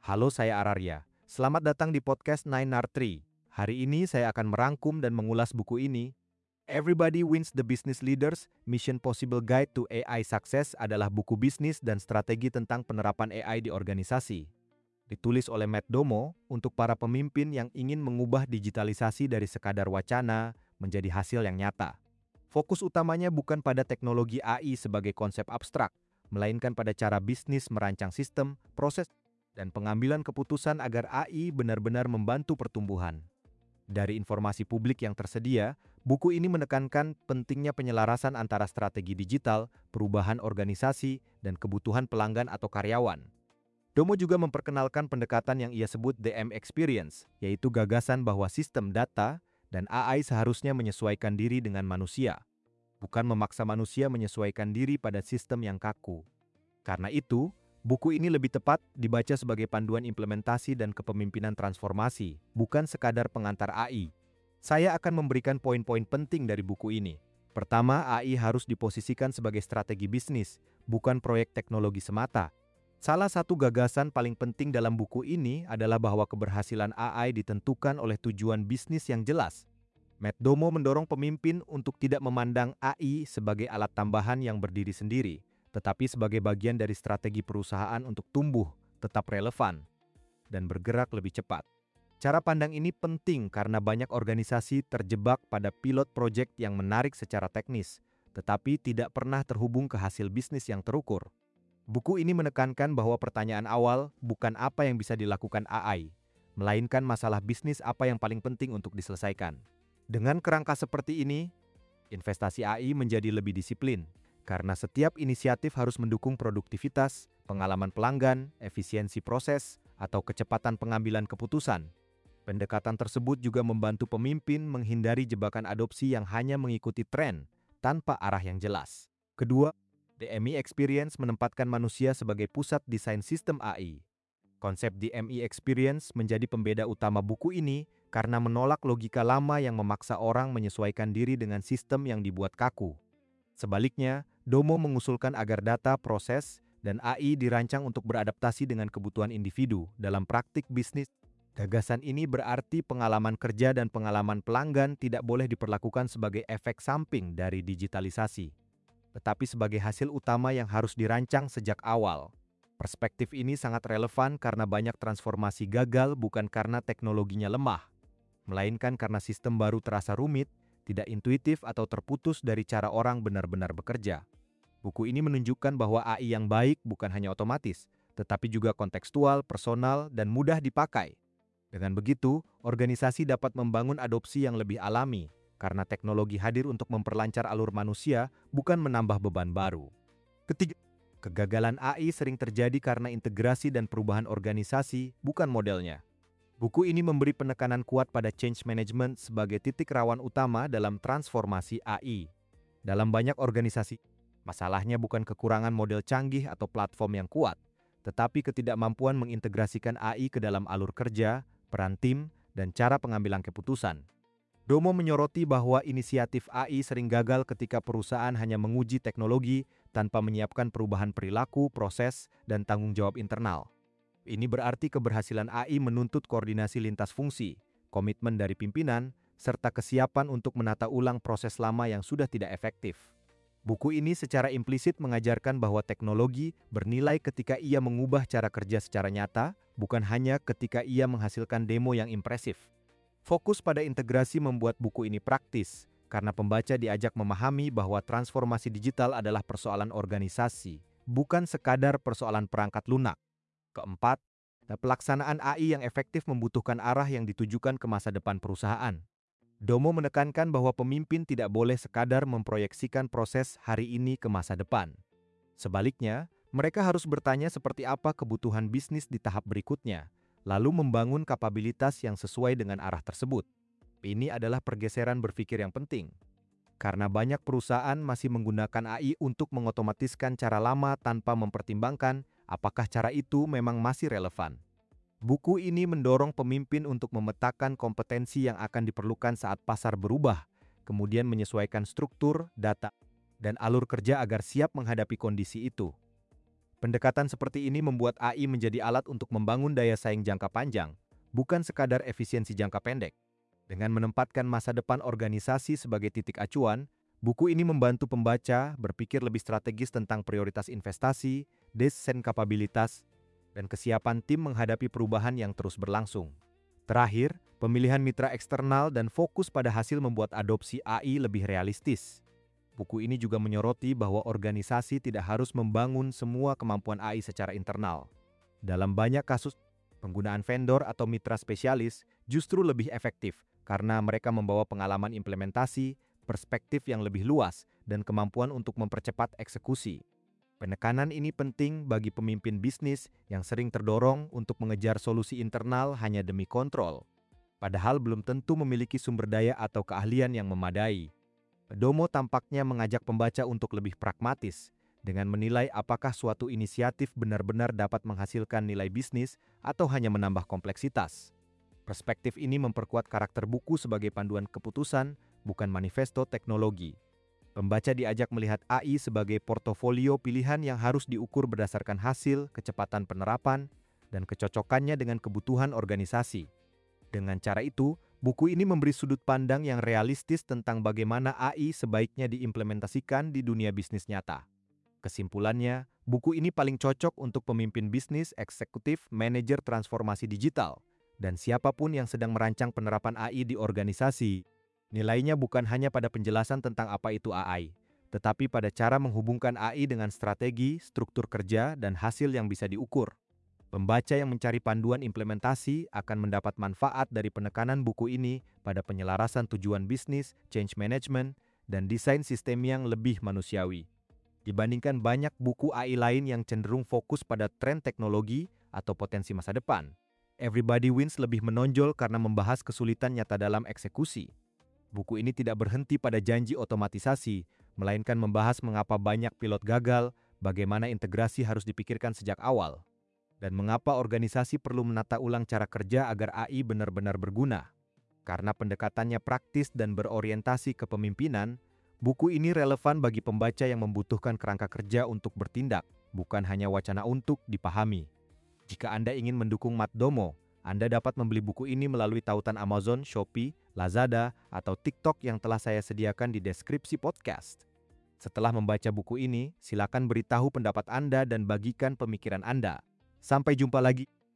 Halo, saya Ararya. Selamat datang di podcast Nine Art Tree. Hari ini saya akan merangkum dan mengulas buku ini. Everybody Wins the Business Leaders, Mission Possible Guide to AI Success adalah buku bisnis dan strategi tentang penerapan AI di organisasi. Ditulis oleh Matt Domo untuk para pemimpin yang ingin mengubah digitalisasi dari sekadar wacana menjadi hasil yang nyata. Fokus utamanya bukan pada teknologi AI sebagai konsep abstrak, melainkan pada cara bisnis merancang sistem, proses, dan pengambilan keputusan agar AI benar-benar membantu pertumbuhan. Dari informasi publik yang tersedia, buku ini menekankan pentingnya penyelarasan antara strategi digital, perubahan organisasi, dan kebutuhan pelanggan atau karyawan. Domo juga memperkenalkan pendekatan yang ia sebut DM Experience, yaitu gagasan bahwa sistem data dan AI seharusnya menyesuaikan diri dengan manusia, bukan memaksa manusia menyesuaikan diri pada sistem yang kaku. Karena itu, buku ini lebih tepat dibaca sebagai panduan implementasi dan kepemimpinan transformasi, bukan sekadar pengantar AI. Saya akan memberikan poin-poin penting dari buku ini. Pertama, AI harus diposisikan sebagai strategi bisnis, bukan proyek teknologi semata. Salah satu gagasan paling penting dalam buku ini adalah bahwa keberhasilan AI ditentukan oleh tujuan bisnis yang jelas. Matt Domo mendorong pemimpin untuk tidak memandang AI sebagai alat tambahan yang berdiri sendiri, tetapi sebagai bagian dari strategi perusahaan untuk tumbuh, tetap relevan, dan bergerak lebih cepat. Cara pandang ini penting karena banyak organisasi terjebak pada pilot project yang menarik secara teknis, tetapi tidak pernah terhubung ke hasil bisnis yang terukur. Buku ini menekankan bahwa pertanyaan awal bukan apa yang bisa dilakukan AI, melainkan masalah bisnis apa yang paling penting untuk diselesaikan. Dengan kerangka seperti ini, investasi AI menjadi lebih disiplin, karena setiap inisiatif harus mendukung produktivitas, pengalaman pelanggan, efisiensi proses, atau kecepatan pengambilan keputusan. Pendekatan tersebut juga membantu pemimpin menghindari jebakan adopsi yang hanya mengikuti tren tanpa arah yang jelas. Kedua, DME Experience menempatkan manusia sebagai pusat desain sistem AI. Konsep DME Experience menjadi pembeda utama buku ini karena menolak logika lama yang memaksa orang menyesuaikan diri dengan sistem yang dibuat kaku. Sebaliknya, Domo mengusulkan agar data, proses, dan AI dirancang untuk beradaptasi dengan kebutuhan individu dalam praktik bisnis. Gagasan ini berarti pengalaman kerja dan pengalaman pelanggan tidak boleh diperlakukan sebagai efek samping dari digitalisasi, tetapi sebagai hasil utama yang harus dirancang sejak awal. Perspektif ini sangat relevan karena banyak transformasi gagal bukan karena teknologinya lemah, melainkan karena sistem baru terasa rumit, tidak intuitif atau terputus dari cara orang benar-benar bekerja. Buku ini menunjukkan bahwa AI yang baik bukan hanya otomatis, tetapi juga kontekstual, personal, dan mudah dipakai. Dengan begitu, organisasi dapat membangun adopsi yang lebih alami, karena teknologi hadir untuk memperlancar alur manusia, bukan menambah beban baru. Ketiga, kegagalan AI sering terjadi karena integrasi dan perubahan organisasi, bukan modelnya. Buku ini memberi penekanan kuat pada change management sebagai titik rawan utama dalam transformasi AI. Dalam banyak organisasi, masalahnya bukan kekurangan model canggih atau platform yang kuat, tetapi ketidakmampuan mengintegrasikan AI ke dalam alur kerja, peran tim, dan cara pengambilan keputusan. Domo menyoroti bahwa inisiatif AI sering gagal ketika perusahaan hanya menguji teknologi tanpa menyiapkan perubahan perilaku, proses, dan tanggung jawab internal. Ini berarti keberhasilan AI menuntut koordinasi lintas fungsi, komitmen dari pimpinan, serta kesiapan untuk menata ulang proses lama yang sudah tidak efektif. Buku ini secara implisit mengajarkan bahwa teknologi bernilai ketika ia mengubah cara kerja secara nyata, bukan hanya ketika ia menghasilkan demo yang impresif. Fokus pada integrasi membuat buku ini praktis, karena pembaca diajak memahami bahwa transformasi digital adalah persoalan organisasi, bukan sekadar persoalan perangkat lunak. Keempat, pelaksanaan AI yang efektif membutuhkan arah yang ditujukan ke masa depan perusahaan. Domo menekankan bahwa pemimpin tidak boleh sekadar memproyeksikan proses hari ini ke masa depan. Sebaliknya, mereka harus bertanya seperti apa kebutuhan bisnis di tahap berikutnya, lalu membangun kapabilitas yang sesuai dengan arah tersebut. Ini adalah pergeseran berpikir yang penting, karena banyak perusahaan masih menggunakan AI untuk mengotomatiskan cara lama tanpa mempertimbangkan apakah cara itu memang masih relevan. Buku ini mendorong pemimpin untuk memetakan kompetensi yang akan diperlukan saat pasar berubah, kemudian menyesuaikan struktur, data, dan alur kerja agar siap menghadapi kondisi itu. Pendekatan seperti ini membuat AI menjadi alat untuk membangun daya saing jangka panjang, bukan sekadar efisiensi jangka pendek. Dengan menempatkan masa depan organisasi sebagai titik acuan, buku ini membantu pembaca berpikir lebih strategis tentang prioritas investasi, desain kapabilitas, dan kesiapan tim menghadapi perubahan yang terus berlangsung. Terakhir, pemilihan mitra eksternal dan fokus pada hasil membuat adopsi AI lebih realistis. Buku ini juga menyoroti bahwa organisasi tidak harus membangun semua kemampuan AI secara internal. Dalam banyak kasus, penggunaan vendor atau mitra spesialis justru lebih efektif karena mereka membawa pengalaman implementasi, perspektif yang lebih luas, dan kemampuan untuk mempercepat eksekusi. Penekanan ini penting bagi pemimpin bisnis yang sering terdorong untuk mengejar solusi internal hanya demi kontrol, padahal belum tentu memiliki sumber daya atau keahlian yang memadai. Domo tampaknya mengajak pembaca untuk lebih pragmatis, dengan menilai apakah suatu inisiatif benar-benar dapat menghasilkan nilai bisnis atau hanya menambah kompleksitas. Perspektif ini memperkuat karakter buku sebagai panduan keputusan, bukan manifesto teknologi. Pembaca diajak melihat AI sebagai portofolio pilihan yang harus diukur berdasarkan hasil, kecepatan penerapan, dan kecocokannya dengan kebutuhan organisasi. Dengan cara itu, buku ini memberi sudut pandang yang realistis tentang bagaimana AI sebaiknya diimplementasikan di dunia bisnis nyata. Kesimpulannya, buku ini paling cocok untuk pemimpin bisnis, eksekutif, manajer transformasi digital, dan siapapun yang sedang merancang penerapan AI di organisasi. Nilainya bukan hanya pada penjelasan tentang apa itu AI, tetapi pada cara menghubungkan AI dengan strategi, struktur kerja, dan hasil yang bisa diukur. Pembaca yang mencari panduan implementasi akan mendapat manfaat dari penekanan buku ini pada penyelarasan tujuan bisnis, change management, dan desain sistem yang lebih manusiawi. Dibandingkan banyak buku AI lain yang cenderung fokus pada tren teknologi atau potensi masa depan, Everybody Wins lebih menonjol karena membahas kesulitan nyata dalam eksekusi. Buku ini tidak berhenti pada janji otomatisasi, melainkan membahas mengapa banyak pilot gagal, bagaimana integrasi harus dipikirkan sejak awal, dan mengapa organisasi perlu menata ulang cara kerja agar AI benar-benar berguna. Karena pendekatannya praktis dan berorientasi ke kepemimpinan, buku ini relevan bagi pembaca yang membutuhkan kerangka kerja untuk bertindak, bukan hanya wacana untuk dipahami. Jika Anda ingin mendukung Mat Domo, Anda dapat membeli buku ini melalui tautan Amazon, Shopee, Lazada, atau TikTok yang telah saya sediakan di deskripsi podcast. Setelah membaca buku ini, silakan beritahu pendapat Anda dan bagikan pemikiran Anda. Sampai jumpa lagi.